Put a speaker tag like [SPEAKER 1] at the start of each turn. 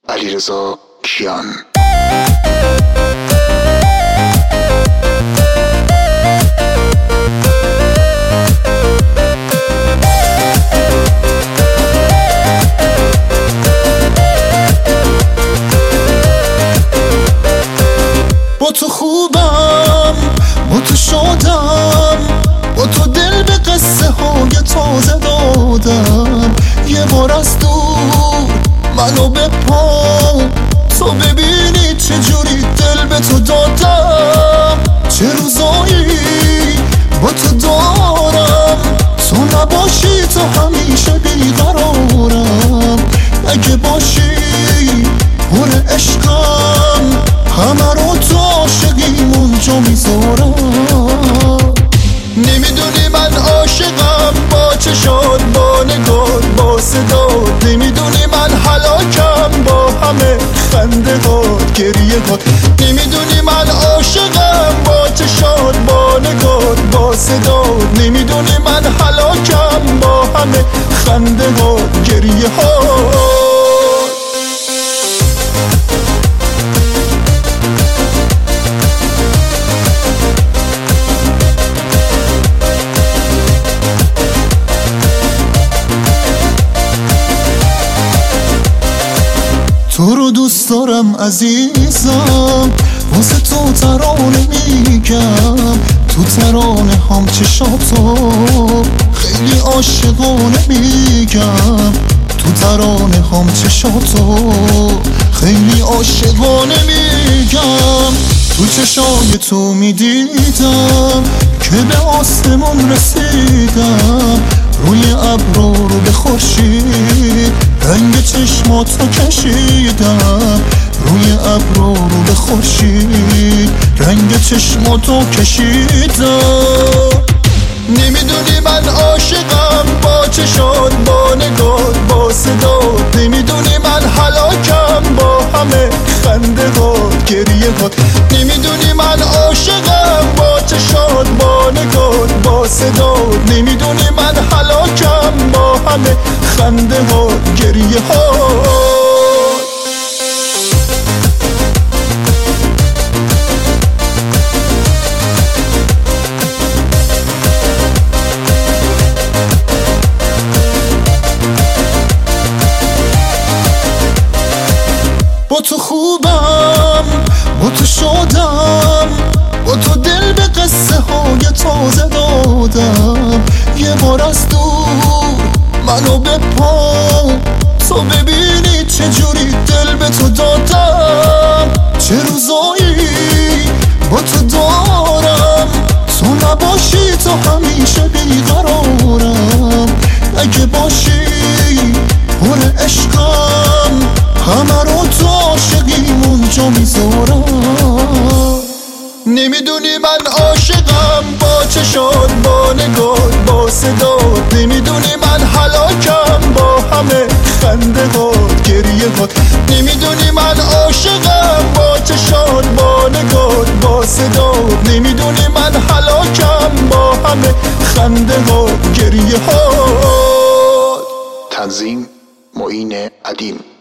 [SPEAKER 1] علیرضا کیان.
[SPEAKER 2] با تو خوبم، با تو شادم، با تو دل به قصه های تازه دادم. یه بار از دور منو به پا تو ببینی چجوری دل به تو دادم. چه روزایی با تو دارم، تو نباشی تو همیشه بیقرارم. اگه باشی پر عشقم، همه رو تو عاشقیمون جا میذارم. نمیدونی من عاشقم با چشات، با نگات، با صدات. نمیدونی من هلاکم با همه خنده هات، گریه هات. نمیدونی من عاشقم با چشات، با نگات، با صدات. نمیدونی من هلاکم با همه خنده هات، گریه هات. تو رو دوست دارم عزیزم، واسه تو ترانه میگم. تو ترانه هم چشاتو خیلی عاشقانه میگم. تو ترانه هم چشاتو خیلی عاشقانه میگم. تو چشای تو میدیدم که به آسمون رسیدم. روی ابرو رو به خورشید رنگ چشماتو کشیدم. روی ابرو رو به خورشید رنگ چشماتو کشیدم. نمیدونی من عاشقم با چشات، با نگات، با صدات. نمیدونی من هلاکم با همه خنده هات، گریه هات. نمیدونی من عاشقم با چشات، با نگات، با صدات. نمیدونی من هلاکم با همه خنده هات، گریه هات. با تو خوبم، با تو شادم، با تو دل به قصه های تازه دادم. یه بار از دور منو به پا تو ببینی چجوری دل به تو دادم. چه روزایی با تو دارم، تو نباشی تو همیشه بیقرارم. اگه باشی پر عشقم، همه رو تو عاشقیمون جا میذارم. نمیدونی من عاشقم با چشات، با نگات، با صدات. نمیدونی من هلاکم با همه خنده هات، گریه هات. نمیدونی من عاشقم با چشات، با نگات، با صدات. نمیدونی من هلاکم با همه خنده هات، گریه هات.
[SPEAKER 1] تنظیم معین عدیم.